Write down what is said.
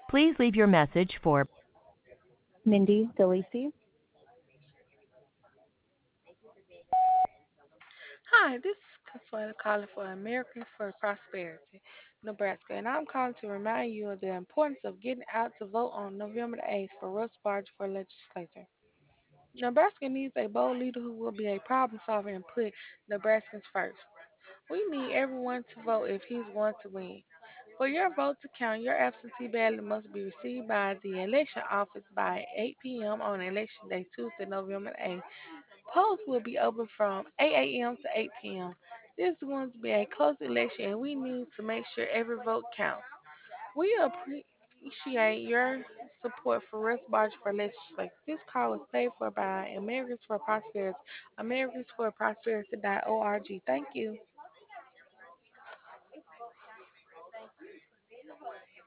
Please leave your message for Mindy DeLisi. Hi, this is Consuela calling for Americans for Prosperity, Nebraska, and I'm calling to remind you of the importance of getting out to vote on November the 8th for Russ Barger for legislature. Nebraska needs a bold leader who will be a problem solver and put Nebraskans first. We need everyone to vote if he's going to win. For your vote to count, your absentee ballot must be received by the election office by 8 p.m. on election day, Tuesday, November 8th. Polls will be open from 8 a.m. to 8 p.m. This is going to be a close election, and we need to make sure every vote counts. We appreciate your support for Russ Barge for legislature. This call was paid for by Americans for Prosperity, americansforprosperity.org. Thank you.